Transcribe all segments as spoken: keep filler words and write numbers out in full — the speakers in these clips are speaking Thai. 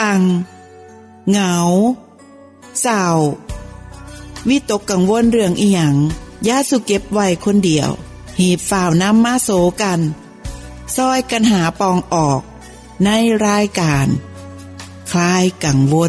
วังเหงาเศร้าวิตกกังวลเรื่องอีหยังอย่าสุเก็บไว้คนเดียวหีบฝ่าวนำมาโสกันซอยกันหาปองออกในรายการคลายกังวล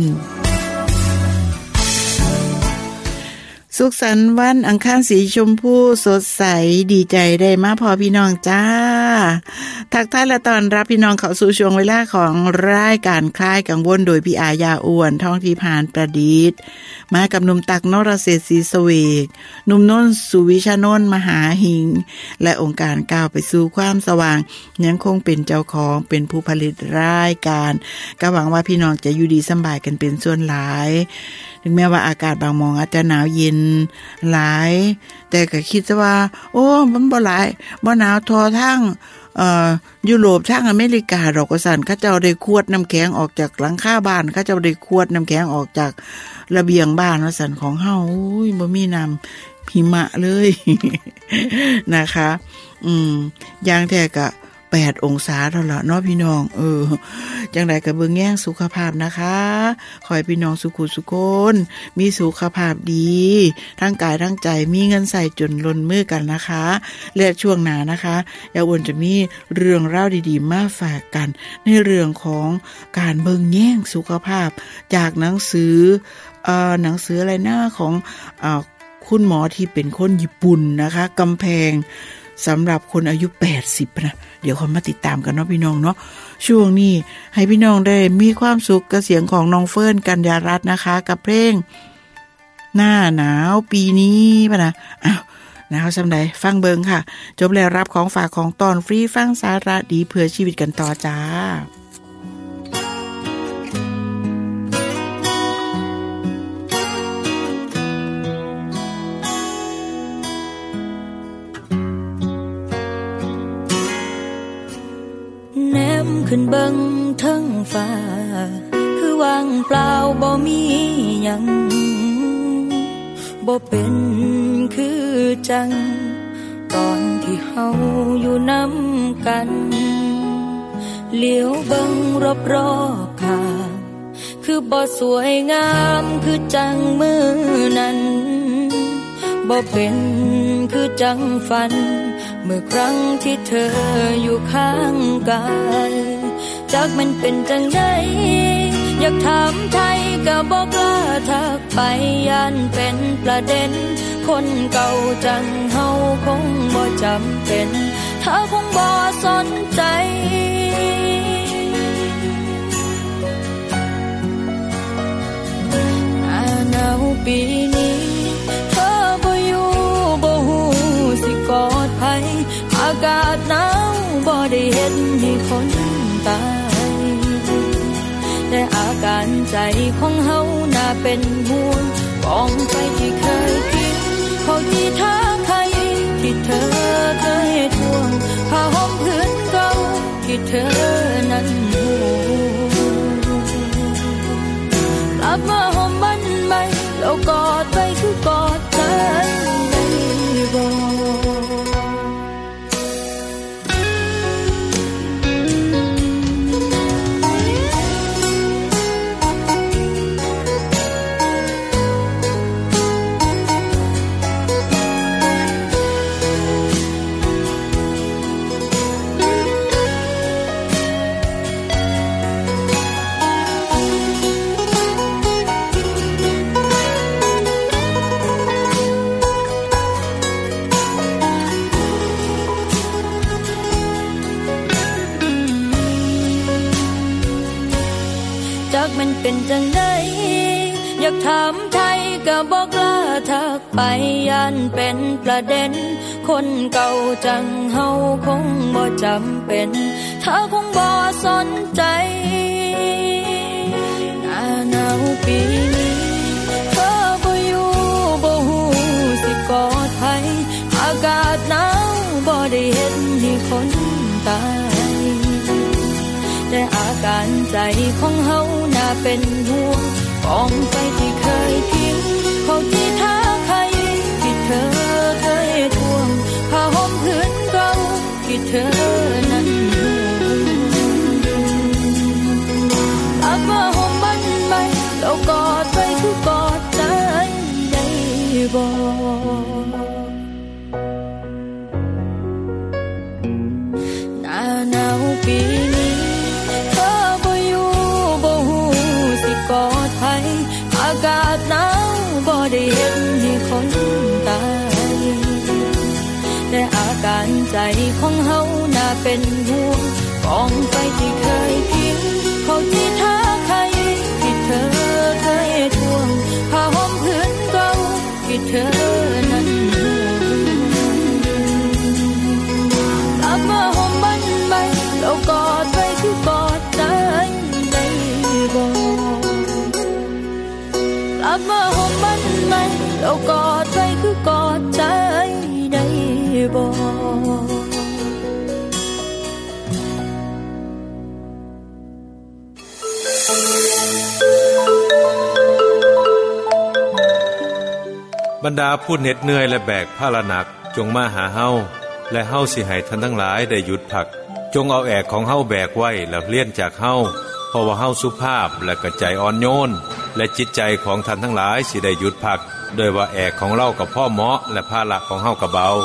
สุขสันต์วันอังคารสีชมพูสดใสดีใจได้มาพอพี่น้องจ้าทักทายและต้อนรับพี่น้องเข้าสู่ช่วงเวลาของรายการคลายกังวลโดยพี่อายาอ้วนท้องที่ผ่านประดิษฐ์มากับหนุ่มตักนรเศรษฐศรีเสวกหนุ่มน้นสุวิชานนท์มหาหิงและองค์การก้าวไปสู่ความสว่างยังคงเป็นเจ้าของเป็นผู้ผลิตรายการก็หวังว่าพี่น้องจะอยู่ดีสบายกันเป็นส่วนหลายถึงแม้ว่าอากาศบางมองอาจจะหนาวเย็นหลายแต่ก็คิดว่าโอ้มันบ่หลายบ่หนาวทอทั้งเอ่อยุโรปทั้งอเมริกาดอกกระสันเขาเจ้าได้ขวดน้ำแข็งออกจากหลังคาบ้านเขาเจ้าได้ขวดน้ำแข็งออกจากระเบียงบ้านว่าสันของเฮาอุ้ยบ่มีน้ำหิมะเลย นะคะอืมอย่างแท้ก็แปดองศาเท่าละเนาะพี่น้องเออจังได๋ก็เบิ่งแย่งสุขภาพนะคะขอให้พี่น้องสุขุสุขคนมีสุขภาพดีทั้งกายทั้งใจมีเงินใส่จนล้นมือกันนะคะและช่วงหน้านะคะยายอ้วนจะมีเรื่องราวดีๆมาฝากกันในเรื่องของการเบิ่งแย่งสุขภาพจากหนังสือเอ่อหนังสืออะไรนะของเอ่อคุณหมอที่เป็นคนญี่ปุ่นนะคะกำแพงสำหรับคนอายุแปดสิบนะเดี๋ยวคนมาติดตามกันเนาะพี่น้องเนาะช่วงนี้ให้พี่น้องได้มีความสุขกับเสียงของน้องเฟิร์นกัญญารัตน์นะคะกับเพลงหน้าหนาวปีนี้ป่ะนะอ้าวหนาวซำใดฟังเบิ่งค่ะจบแล้วรับของฝากของตอนฟรีฟังสาระดีเพื่อชีวิตกันต่อจ้าขึ้นเบิ่งเทิงฟ้าคือว่างเปล่าบ่มีหยังบ่เป็นคือจังตอนที่เฮาอยู่นำกันเลี้ยวเบิ่งรอบๆข้างคือบ่สวยงามคือจังมื้อนั้นบ่เป็นคือจังฝันเมื่อครั้งที่เธออยู่ข้างกายจากมันเป็นจังได๋อยากถามไทยก็บ่กล้าทักไปย่านเป็นประเด็นคนเก่าจังเฮาคงบ่จำเป็นเธอคงบ่สนใจหน้าหนาวปีนี้เธอบ่อยู่บ่ฮู้สิกอดไผอากาศหนาวบ่ได้เฮ็ดให้คนตายแต่อาการใจของเฮาน่าเป็นห่วงกองไฟที่เคยกินเขาที่ท้าใครที่เธอเคยทวงผ้าห่มผืนเก่าที่เธอนั้นห่วงกลับมาห่มมันใหม่แล้วกอดไปคือกอดฉันได้บ่มันเป็นจังได๋อยากถามไทยก็บ่กล้าทักไปย่านเป็นประเด็นคนเก่าจังเฮาคงบ่จำเป็นเธอคงบ่สนใจหน้าหนาวปีนี้เธอบ่อยู่บ่ฮู้สิกอดไผอากาศหนาวบ่ได้เฮ็ดให้คนตายแต่อาการใจของเฮาน่าเป็นห่วงกองไฟที่เคยทิ้งเขาที่ท้าใครที่เธอเคยทวงผ้าห่มผืนเก่าที่เธอนั้นห่วงกลับมาห่มบ่หน้าหนาวปีนี้เธอบ่อยู่บ่ฮู้สิกอดไผอากาศหนาวบ่ได้เฮ็ดให้คนตายแต่อาการใจของเฮาน่าเป็นห่วงกองไฟที่เคยพิงเขาที่ท่าใครที่เธอเคยทวงผ้าห่มผืนเก่าที่เธอนั้นกลับมาห่มบันใบแล้วกอดไว้คือกอดใจได้บ่กลับมาห่มบันใบแล้วกอดไว้คือกอดใจได้บ่บรรดาผู้เหน็ดเหนื่อยและแบกภาระหนักจงมาหาเฮาและเฮาสิให้ท่านทั้งหลายได้หยุดพักจงเอาแอกของเฮาแบกไว้แล้วเลี่ยนจากเฮาเพราะว่าเฮาสุภาพและกระใจอ่อนโยนและจิตใจของท่านทั้งหลายสิได้หยุดพักโดยว่าแอกของเรากับพ่อเหมาะและภาระของเฮาก็เบา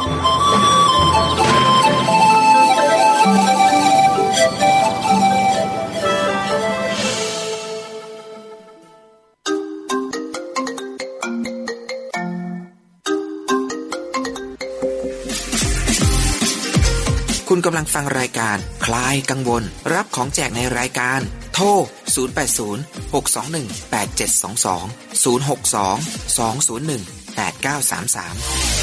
คุณกำลังฟังรายการคลายกังวลรับของแจกในรายการโทรศูนย์ แปด ศูนย์ หก สอง หนึ่ง แปด เจ็ด สอง สอง ศูนย์ หก สอง สอง ศูนย์ หนึ่ง แปด เก้า สาม สาม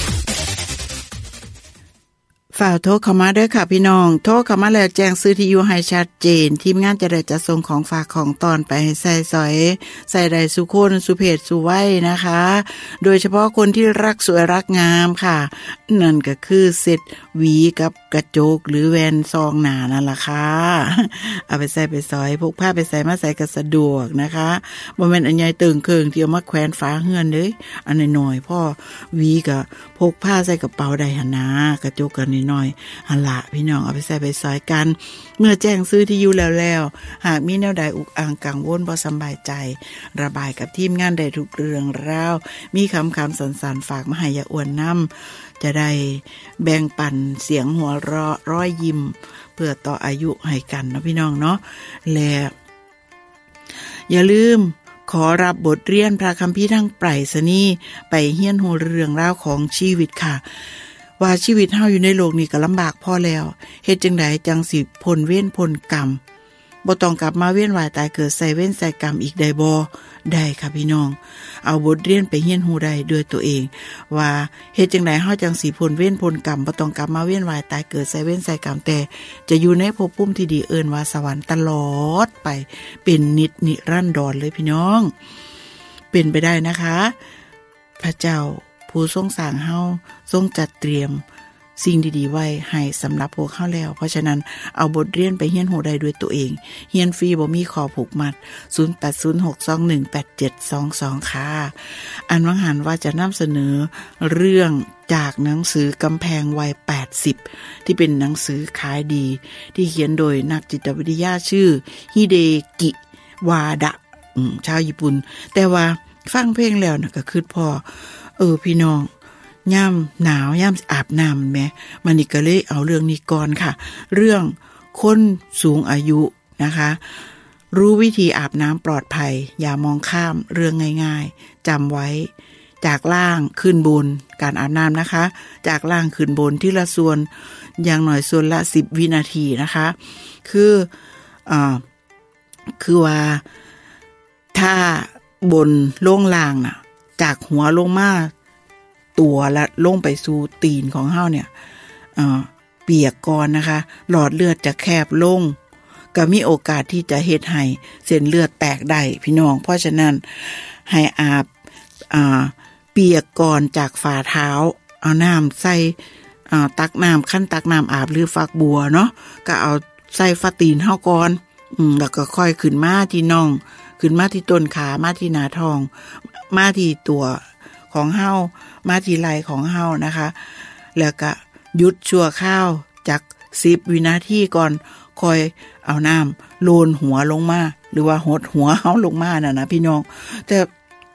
ฝ่ากโทรเข้ามาด้วยค่ะพี่น้องโทรเข้ามาแล้วแจ้งซื้อที่อยู่ให้ชัดเจนทีมงานจะได้จัดส่งของฝากของตอนไปให้ใส่สอยใส่ได้สุคนสุเพศสุไว้นะคะโดยเฉพาะคนที่รักสวยรักงามค่ะนั่นก็คือเซ็ตหวีกับกระจกหรือแว่นซองหนานั่นล่ะค่ะเอาไปใส่ไปสอยพกผ้าไปใส่มาใส่ก็สะดวกนะคะบ่แม่นอันใหญ่เติ่งเคิงที่เอามาแขวนฝาเฮือนเด้ออันน้อยๆพ่อหวีก็พกผ้าใส่กระเป๋าได้หั่นนะกระจกก็น้อยๆหั่นล่ะพี่น้องเอาไปใส่ไปสอยกันเมื่อแจ้งซื้อที่อยู่แล้วๆหากมีแนวใดอุกอ่างกังวลบ่สำบายใจระบายกับทีมงานได้ทุกเรื่องราวมีคำคำสันๆฝากมาให้อย่าอ้วนน้ำจะได้แบ่งปันเสียงหัวเราะร้อยยิ้มเพื่อต่ออายุให้กันเนาะพี่น้องเนาะและอย่าลืมขอรับบทเรียนพระคัมภีร์ทางไปรษณีย์ไปเฮียนฮู้เรื่องราวของชีวิตค่ะว่าชีวิตเฮาอยู่ในโลกนี้ก็ลำบากพอแล้วเฮ็ดจังไดจังสิพ้นเวรพ้นกรรมบ่ต้องกลับมาเวียนว่ายตายเกิดใส่เวรใส่กรรมอีกได้บ่ได้ค่ะพี่น้องเอาบทเรียนไปเรียนรู้ได้ด้วยตัวเองว่าเฮ็ดจังได๋เฮาจังสิพ้นเวรพ้นกรรมบ่ต้องกลับมาเวียนว่ายตายเกิดใส่เวรใส่กรรมแต่จะอยู่ในภพภูมิที่ดีเอิ้นว่าสวรรค์ตลอดไปเป็นนิจนิรันดรเลยพี่น้องเป็นไปได้นะคะพระเจ้าผู้ทรงสร้างเฮาทรงจัดเตรียมสิ่งดีๆไว้ให้สำหรับพวกเฮาแล้วเพราะฉะนั้นเอาบทเรียนไปเรียนรู้ได้ด้วยตัวเองเรียนฟรีบ่มีข้อผูกมัดศูนย์ แปด ศูนย์ หก สอง หนึ่ง แปด เจ็ด สอง สองค่ะอันวังหันว่าจะนำเสนอเรื่องจากหนังสือกำแพงวัยแปดสิบที่เป็นหนังสือขายดีที่เขียนโดยนักจิตวิทยาชื่อฮิเดกิวาดะชาวญี่ปุ่นแต่ว่าฟังเพลงแล้วน่ะก็คือพอเออพี่น้องย่ำหนาวยำอาบน้ำแม้มันนี่ก็เลยเอาเรื่องนี้ก่อนค่ะเรื่องคนสูงอายุนะคะรู้วิธีอาบน้ำปลอดภัยอย่ามองข้ามเรื่องง่ายๆจำไว้จากล่างขึ้นบนการอาบน้ำนะคะจากล่างขึ้นบนที่ละส่วนอย่างหน่อยส่วนละสิบวินาทีนะคะคืออ่าคือว่าถ้าบนลงล่างน่ะจากหัวลงมาตัวและลงไปสู่ตีนของเฮาเนี่ยเอ่อเปียกก่อนนะคะหลอดเลือดจะแคบลงก็มีโอกาสที่จะเฮ็ดให้เส้นเลือดแตกได้พี่น้องเพราะฉะนั้นให้อาบอ่าเปียกก่อนจากฝ่าเท้าเอาน้ำใส่อ่าตักน้ำขั้นตักน้ำอาบหรือฝักบัวเนาะก็เอาใส่ฝ่าตีนเฮาก่อนอืมแล้วก็ค่อยขึ้นมาที่น่องขึ้นมาที่ต้นขามาที่หน้าท้องมาที่ตัวของเฮามาที่ไหล่ของเฮานะคะแล้วก็หยุดชั่วคราวจากสิบวินาทีก่อนค่อยเอาน้ำโลนหัวลงมาหรือว่าหดหัวเฮาลงมาน่ะนะพี่น้องแต่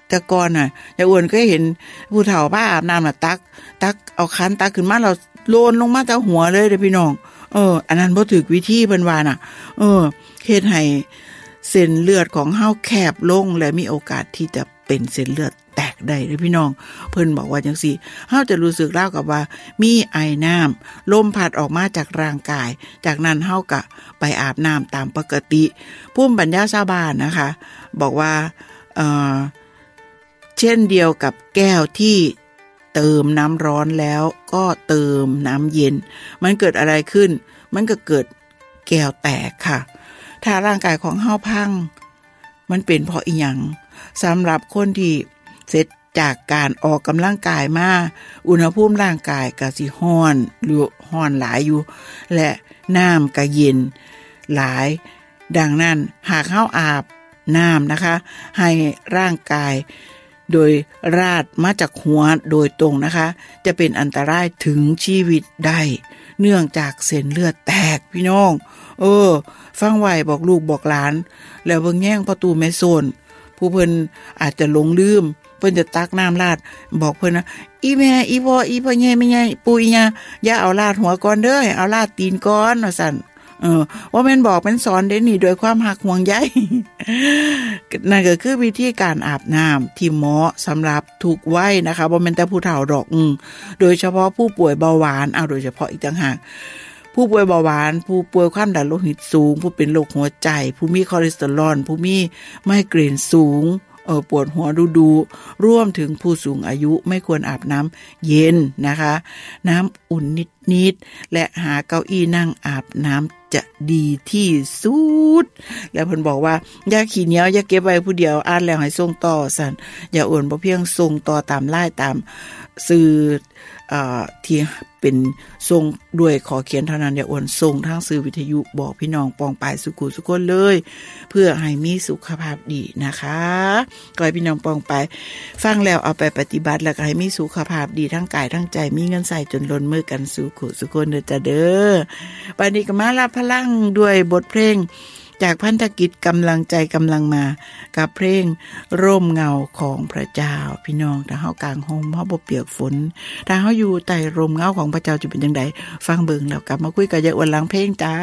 แต่ก่อนน่ะยายอ้วนก็เห็นผู้เฒ่าป้าอาบน้ำน่ะตักตักเอาคันตักขึ้นมาแล้วโลนลงมาจากหัวเลยเด้อพี่น้องเอออันนั้นบ่ถูกวิธีเพิ่นว่าน่ะเออเฮ็ดให้เส้นเลือดของเฮาแคบลงและมีโอกาสที่จะเป็นเส้นเลือดแตกได้เด้อพี่น้องเพิ่นบอกว่าจังซี่เฮาจะรู้สึกราวกับว่ามีไอน้ำลมพัดออกมาจากร่างกายจากนั้นเฮาก็ไปอาบน้ำตามปกติภูมิปัญญาชาวบ้านนะคะบอกว่าเอ่อเช่นเดียวกับแก้วที่เติมน้ำร้อนแล้วก็เติมน้ำเย็นมันเกิดอะไรขึ้นมันก็เกิดแก้วแตกค่ะถ้าร่างกายของเฮาพังมันเป็นเพราะอีหยังสำหรับคนที่เสร็จจากการออกกำลังกายมาอุณหภูมิร่างกายก็สิร้อนหรือร้อนหลายอยู่และน้ำก็เย็นหลายดังนั้นหากเฮาอาบน้ำนะคะให้ร่างกายโดยราดมาจากหัวโดยตรงนะคะจะเป็นอันตรายถึงชีวิตได้เนื่องจากเส้นเลือดแตกพี่น้องเออฟังไว้บอกลูกบอกหลานแล้วเบิ่งแย่งประตูแม่โซนผู้เพิ่นอาจจะหลงลืมเพิ่นจะตักน้ำราดบอกเพิ่นนะอีแม่อีพ่ออีพ่อใหญ่แม่ใหญ่ปู่อีหยังอย่าเอาราดหัวก่อนเด้อเอาราดตีนก่อนว่าซั่นเออว่าแม่นบอกแม่นสอนเด้นี่โดยความหักห่วงใย นั่นก็คือวิธีการอาบน้ำที่เหมาะสำหรับทุกวัยนะคะบ่แม่นแต่ผู้เฒ่าดอกอือโดยเฉพาะผู้ป่วยเบาหวานเอาโดยเฉพาะอีกต่างหากผู้ป่วยเบาหวานผู้ป่วยความดันโลหิตสูงผู้เป็นโรคหัวใจผู้มีคอเลสเตอรอลผู้มีไมเกรนสูงเออปวดหัวดูๆรวมถึงผู้สูงอายุไม่ควรอาบน้ำเย็นนะคะน้ำอุ่นนิดๆและหาเก้าอี้นั่งอาบน้ำจะดีที่สุดแล้วเพิ่นบอกว่าอย่าขี้เหนียวอย่าเก็บไว้ผู้เดียวอ่านแล้วให้ส่งต่อสั่นอย่าอ่วนบ่เพียงส่งต่อตามไลน์ตามสื่อเอ่อที่เป็นส่งด้วยขอเขียนเท่านั้นอย่าอ่วนส่งทางสื่อวิทยุบอกพี่น้องปองปายสุขุสุคนเลยเพื่อให้มีสุขภาพดีนะคะขอให้พี่น้องปองปายฟังแล้วเอาไปปฏิบัติแล้วก็ให้มีสุขภาพดีทั้งกายทั้งใจมีเงินใส่จนล้นมือกันสุขุสุคนเด้อจ้ะเด้อบัดนี้ก็มารับพลังด้วยบทเพลงจากพันธกิจกำลังใจกำลังมากับเพลงร่มเงาของพระเจ้าพี่น้องถ้าเฮากลางห่มเฮาบ่เปียกฝนถ้าเฮาอยู่ใต้ร่มเงาของพระเจ้าจะเป็นจังไดฟังเบิ่งแล้วกลับมาคุยกับยายอ้วนหลังเพลงจ้า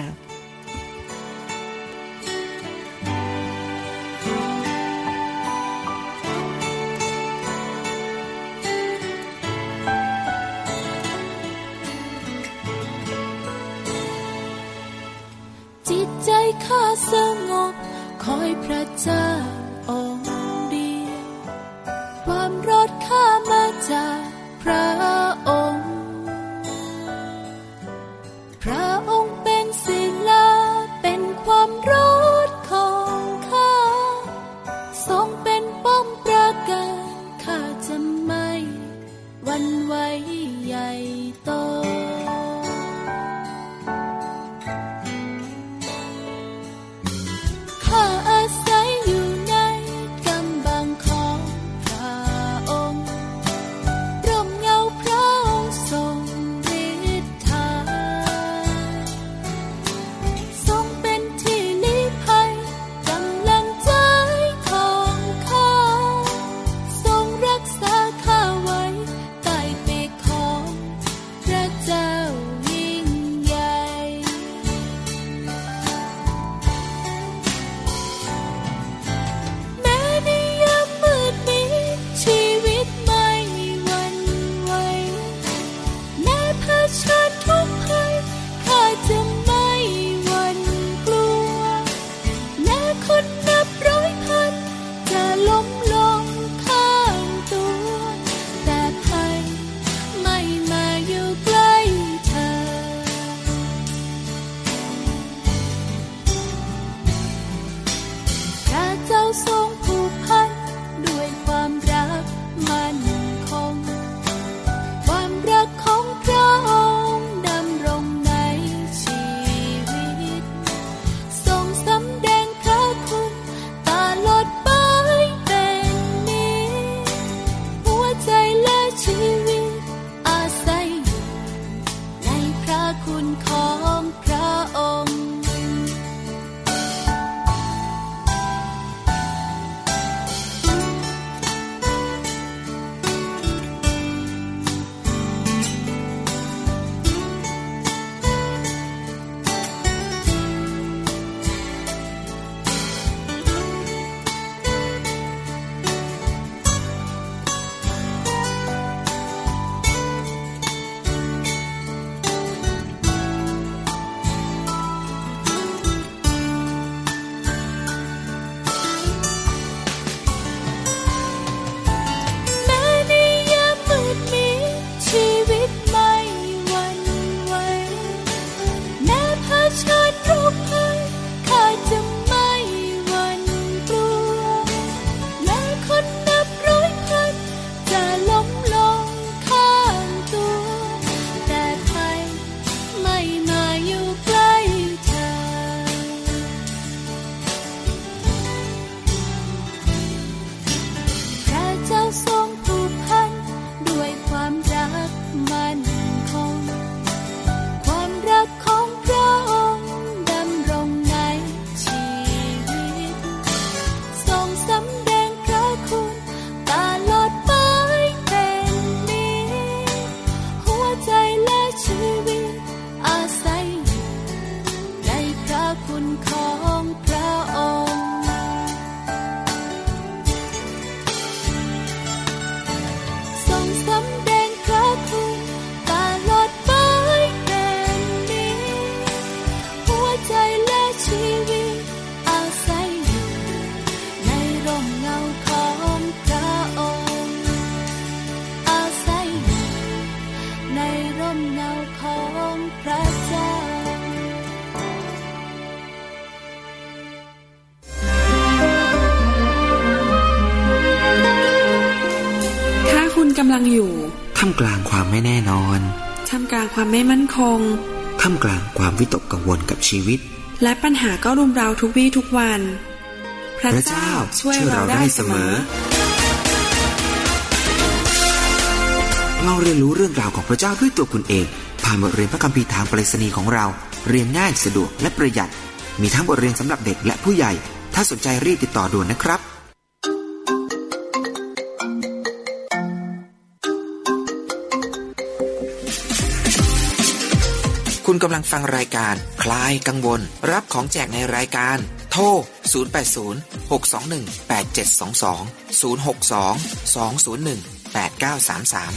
จิตใจข้าสงบคอยพระเจ้าองค์เดียวความรอดข้ามาจากพระองค์พระองค์เป็นศิลาเป็นความรอดของข้าทรงเป็นป้อมปราการข้าจะไม่หวั่นไหวใหญ่โตพำลังอยู่ท่ามกลางความไม่แน่นอนท่ามกลางความไม่มั่นคงท่ามกลางความวิตกกังวลกับชีวิตและปัญหาก็รุมเร้าทุกวี่ทุกวันพระเจ้าช่วยเราได้เสมอเราเรียนรู้เรื่องราวของพระเจ้าด้วยตัวคุณเองผ่านบทเรียนพระคัมภีร์ทางไปรษณีย์ของเราเรียนง่ายสะดวกและประหยัดมีทั้งบทเรียนสำหรับเด็กและผู้ใหญ่ถ้าสนใจรีบติดต่อด่วนนะครับคุณกำลังฟังรายการคลายกังวลรับของแจกในรายการโทรศูนย์ แปด ศูนย์ หก สอง หนึ่ง แปด เจ็ด สอง สอง ศูนย์ หก สอง สอง ศูนย์ หนึ่ง แปด เก้า สาม สาม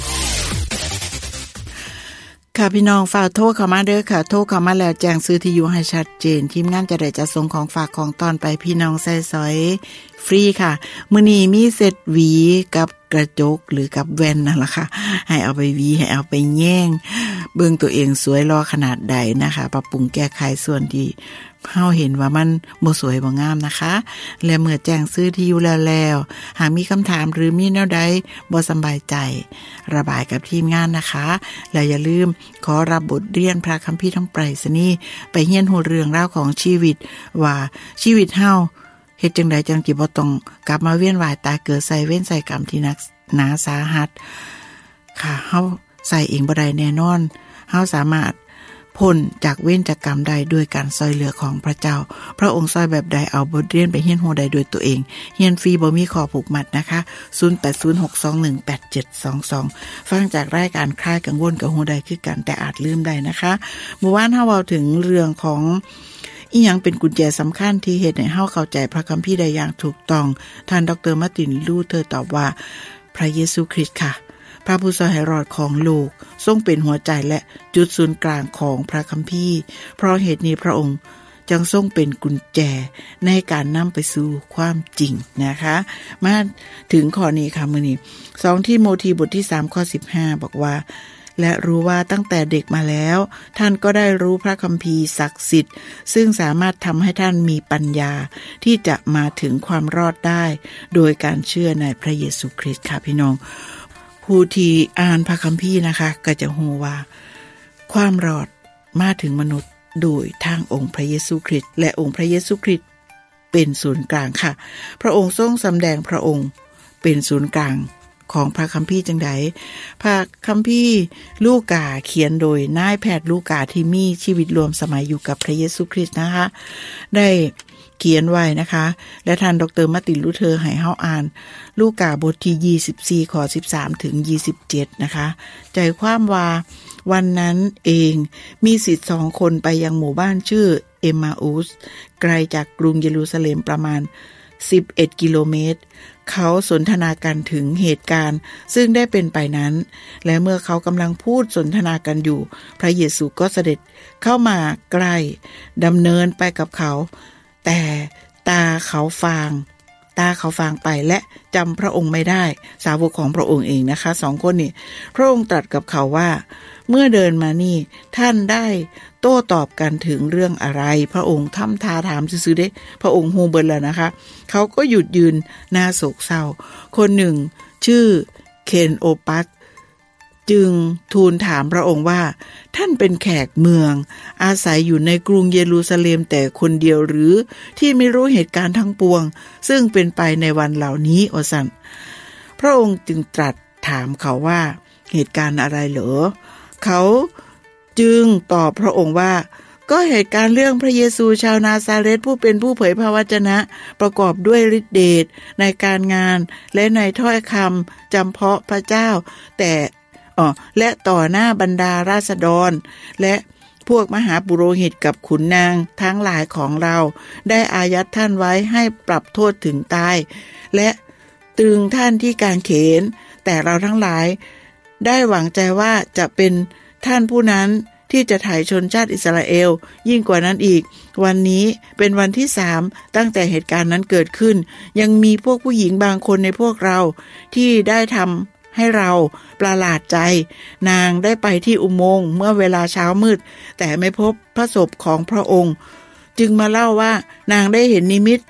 ค่ะพี่น้องฝากโทรเข้ามาเด้อค่ะโทรเข้ามาแล้วแจ้งซื้อที่อยู่ให้ชัดเจนทีมงานจะได้จะส่งของฝากของตอนไปพี่น้องใส่ซอยฟรีค่ะมื้อนี้มีเซตหวีกับกระจกหรือกับแว่นนั่นล่ะค่ะให้เอาไปหวีให้เอาไปแย่งเบิ่งตัวเองสวยรอขนาดใดนะคะปรับปรุงแก้ไขส่วนที่เฮาเห็นว่ามันบ่สวยบ่งามนะคะและเมื่อแจ้งซื้อที่อยู่แล้วแล้วหากมีคำถามหรือมีแนวใดบ่สบายใจระบายกับทีมงานนะคะและอย่าลืมขอรับบทเรียนพระคัมภีร์ทางไปรษณีย์ไปเรียนรู้เรื่องราวของชีวิตว่าชีวิตเฮาเฮ็ดจังไดจังสิบ่ต้องกลับมาเวียนว่ายตายเกิดใส่เวรใส่กรรมที่นักหนาสาหัสค่ะเฮาใส่เองบ่ได้แน่นอนเฮาสามารถพ้นจากเวรจากกรรมใดด้วยการซอยเหลือของพระเจ้าพระองค์ซอยแบบใดเอาบทเรียนไปเรียนรู้ได้ด้วยตัวเองเรียนฟรีบ่มีข้อผูกมัดนะคะศูนย์ แปด ศูนย์ หก สอง หนึ่ง แปด เจ็ด สอง สองฟังจากรายการคลายกังวลกับฮู้ได้คือกันแต่อาจลืมได้นะคะเมื่อวานเฮาเว้าถึงเรื่องของอีหยังเป็นกุญแจสำคัญที่เฮ็ดให้เฮาเข้าใจพระคัมภีร์ได้อย่างถูกต้องท่านดร.มาร์ตินลูเทอร์ตอบว่าพระเยซูคริสต์ค่ะพระผู้ทรงให้รอดของโลกทรงเป็นหัวใจและจุดศูนย์กลางของพระคัมภีร์เพราะเหตุนี้พระองค์จึงทรงเป็นกุญแจในการนำไปสู่ความจริงนะคะมาถึงข้อนี้ค่ะมื้อนี้สองทิโมธีบทที่สามข้อสิบห้าบอกว่าและรู้ว่าตั้งแต่เด็กมาแล้วท่านก็ได้รู้พระคัมภีร์ศักดิ์สิทธิ์ซึ่งสามารถทำให้ท่านมีปัญญาที่จะมาถึงความรอดได้โดยการเชื่อในพระเยซูคริสต์ค่ะพี่น้องผู้ที่อ่านพระคัมภีร์นะคะก็จะรู้ว่าความรอดมาถึงมนุษย์โดยทางองค์พระเยซูคริสต์และองค์พระเยซูคริสต์เป็นศูนย์กลางค่ะพระองค์ทรงสำแดงพระองค์เป็นศูนย์กลางของพระคัมภีร์จังไดพระคัมภีร์ลูกาเขียนโดยนายแพทย์ลูกาที่มีชีวิตรวมสมัยอยู่กับพระเยซูคริสต์นะคะได้เขียนไว้นะคะและท่านดร.มาร์ตินลูเทอร์ให้เฮาอ่านลูกาบทที่ยี่สิบสี่ข้อสิบสามถึงยี่สิบเจ็ดนะคะใจความว่าวันนั้นเองมีศิษย์สองคนไปยังหมู่บ้านชื่อเอมมาอุสไกลจากกรุงเยรูซาเล็มประมาณสิบเอ็ดกิโลเมตรเขาสนทนากันถึงเหตุการณ์ซึ่งได้เป็นไปนั้นและเมื่อเขากำลังพูดสนทนากันอยู่พระเยซูก็เสด็จเข้ามาใกล้ดำเนินไปกับเขาแต่ตาเขาฟางตาเขาฟางไปและจำพระองค์ไม่ได้สาวกของพระองค์เองนะคะสองคนนี่พระองค์ตรัสกับเขาว่าเมื่อเดินมานี่ท่านได้โต้ตอบกันถึงเรื่องอะไรพระองค์ทำท่าถามซื่อๆเด้พระองค์ฮู้เบิดแล้วนะคะเขาก็หยุดยืนหน้าโศกเศร้าคนหนึ่งชื่อเคนโอปัสจึงทูลถามพระองค์ว่าท่านเป็นแขกเมืองอาศัยอยู่ในกรุงเยรูซาเล็มแต่คนเดียวหรือที่ไม่รู้เหตุการณ์ทั้งปวงซึ่งเป็นไปในวันเหล่านี้โอสันพระองค์จึงตรัสถามเขาว่าเหตุการณ์อะไรเหรอเขาจึงตอบพระองค์ว่าก็เหตุการณ์เรื่องพระเยซูชาวนาซาเรตผู้เป็นผู้เผยพระวจนะประกอบด้วยฤทธิเดชในการงานและในถ้อยคำจำเพาะพระเจ้าแต่อ๋อและต่อหน้าบรรดาราษฎรและพวกมหาปุโรหิตกับขุนนางทั้งหลายของเราได้อายัดท่านไว้ให้ปรับโทษถึงตายและตรึงท่านที่กางเขนแต่เราทั้งหลายได้หวังใจว่าจะเป็นท่านผู้นั้นที่จะไถ่ชนชาติอิสราเอลยิ่งกว่านั้นอีกวันนี้เป็นวันที่สามตั้งแต่เหตุการณ์นั้นเกิดขึ้นยังมีพวกผู้หญิงบางคนในพวกเราที่ได้ทำให้เราประหลาดใจนางได้ไปที่อุโมงค์เมื่อเวลาเช้ามืดแต่ไม่พบพระศพของพระองค์จึงมาเล่าว่านางได้เห็นนิมิต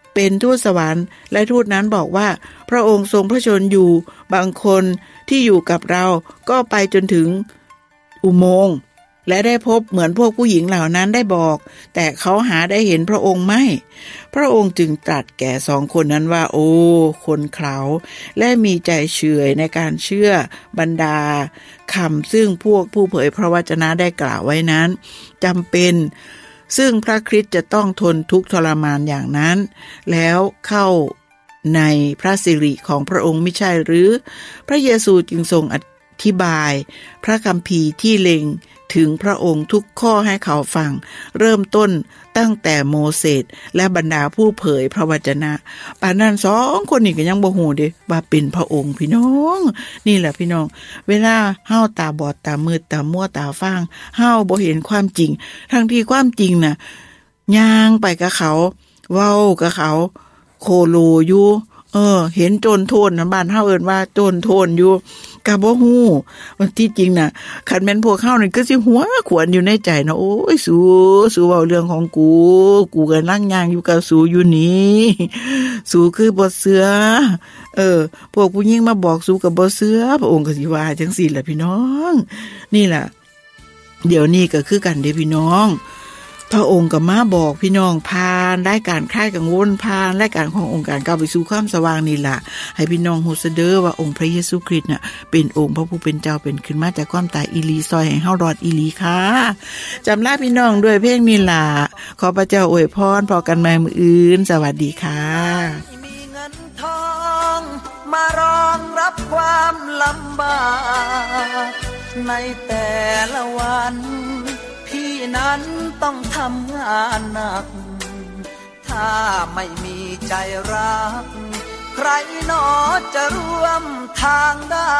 เป็นทูตสวรรค์และทูตนั้นบอกว่าพระองค์ทรงพระชนอยู่บางคนที่อยู่กับเราก็ไปจนถึงอุโมงค์และได้พบเหมือนพวกผู้หญิงเหล่านั้นได้บอกแต่เขาหาได้เห็นพระองค์ไม่พระองค์จึงตรัสแก่สองคนนั้นว่าโอ้คนเขาและมีใจเฉื่อยในการเชื่อบรรดาคำซึ่งพวกผู้เผยพระวจนะได้กล่าวไว้นั้นจำเป็นซึ่งพระคริสต์จะต้องทนทุกข์ทรมานอย่างนั้นแล้วเข้าในพระสิริของพระองค์ไม่ใช่หรือพระเยซูจึงทรงอธิบายพระคัมภีร์ที่เล็งถึงพระองค์ทุกข้อให้เขาฟังเริ่มต้นตั้งแต่โมเสสและบรรดาผู้เผยพระวจนะป่านนั้นสองคนนี้ก็ยังบ่ฮู้เด้ว่าเป็นพระองค์พี่น้องนี่แหละพี่น้องเวลาเฮาตาบอดตามืดตามัวตาฟางเฮาบ่เห็นความจริงทั้งที่ความจริงน่ะย่างไปกับเขาเว้ากับเขาโคโลอยู่เออเห็นโจรโทนบ้านเฮาเอิ้นว่าโจรโทนอยู่ก็บ่ฮู้ว่าที่จริงน่ะคันแม่นพวกเฮานี่ก็สิหัวขวนอยู่ในใจเนาะโอ้ยสู้สู้เว้าเรื่องของกูกูก็นั่งย่างอยู่กับสู้อยู่นี่สู้คือบ่เสือเออพวกผู้หญิงมาบอกสู้ก็บ่เสือพระองค์ก็สิว่าจังซี่แหละพี่น้องนี่ล่ะเดี๋ยวนี้ก็คือกันเด้พี่น้องพระองค์ก็มาบอกพี่น้องผ่านรายการคลายกังวลผ่านรายการขององค์การก้าวไปสู่ความสว่างนี่ล่ะให้พี่น้องฮู้ซะเด้อว่าองค์พระเยซูคริสต์น่ะเป็นองค์พระผู้เป็นเจ้าเป็นขึ้นมาจากความตายอีหลีซอยให้เฮารอดอีหลีค่ะจำลาพี่น้องด้วยเพลงนี้ล่ะขอพระเจ้าอวยพรพอกันใหม่มื้ออื่นสวัสดีค่ะมีเงินทองมารองรับความลำบากในแต่ละวันพี่นั้นต้องทำงานหนักถ้าไม่มีใจรักใครหนอจะร่วมทางได้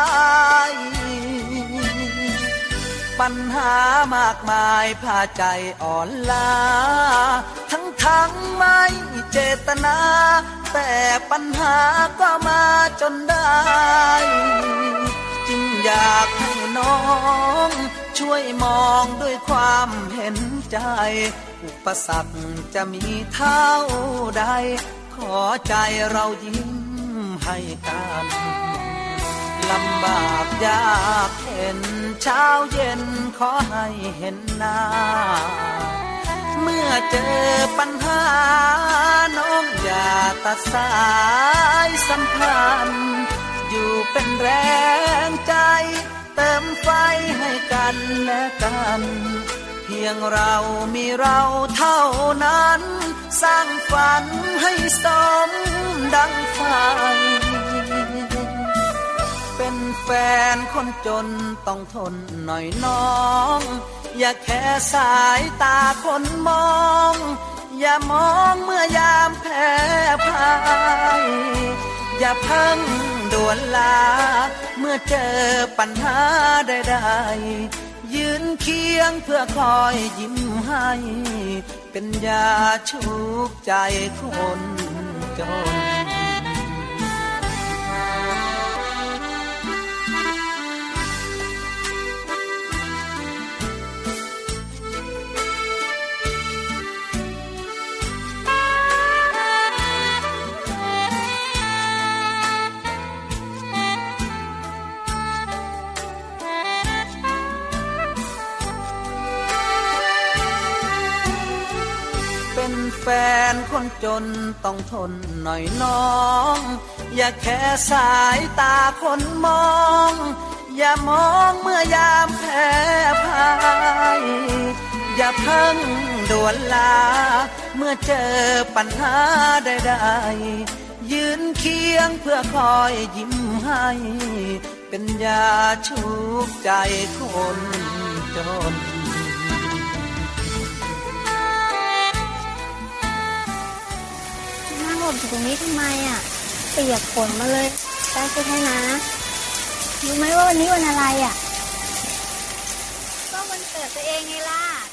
ปัญหามากมายพาใจอ่อนล้าทั้งทั้งไม่เจตนาแต่ปัญหาก็มาจนได้จึงอยากให้น้องช่วยมองด้วยความเห็นใจอุปสรรคจะมีเท่าใดขอใจเรายิ้มให้กันลำบากยากเห็นเช้าเย็นขอให้เห็นหน้าเมื่อเจอปัญหาน้องอย่าตัดสายสัมพันธ์อยู่เป็นแรงใจเติมไฟให้กันและกันเพียงเรามีเราเท่านั้นสร้างฝันให้สมดังไฟเป็นแฟนคนจนต้องทนหน่อยน้องอย่าแค่สายตาคนมองอย่ามองเมื่อยามแพ้พ่ายอย่าเพิ่งด่วนลาเมื่อเจอปัญหาใดๆยืนเคียงเพื่อคอยยิ้มให้เป็นยาชุบใจคนจนแฟนคนจนต้องทนหน่อยน้องอย่าแค่สายตาคนมองอย่ามองเมื่อยามแพ้พ่ายอย่าเพิ่งด่วนลาเมื่อเจอปัญหาใดๆยืนเคียงเพื่อคอยยิ้มให้เป็นยาชุบใจคนจนอยู่ตรงนี้ทำไมอ่ะเปียกฝนมาเลยได้ใช่ไหมนะรู้ไหมว่าวันนี้วันอะไรอ่ะก็วันเกิดตัวเองไงล่ะ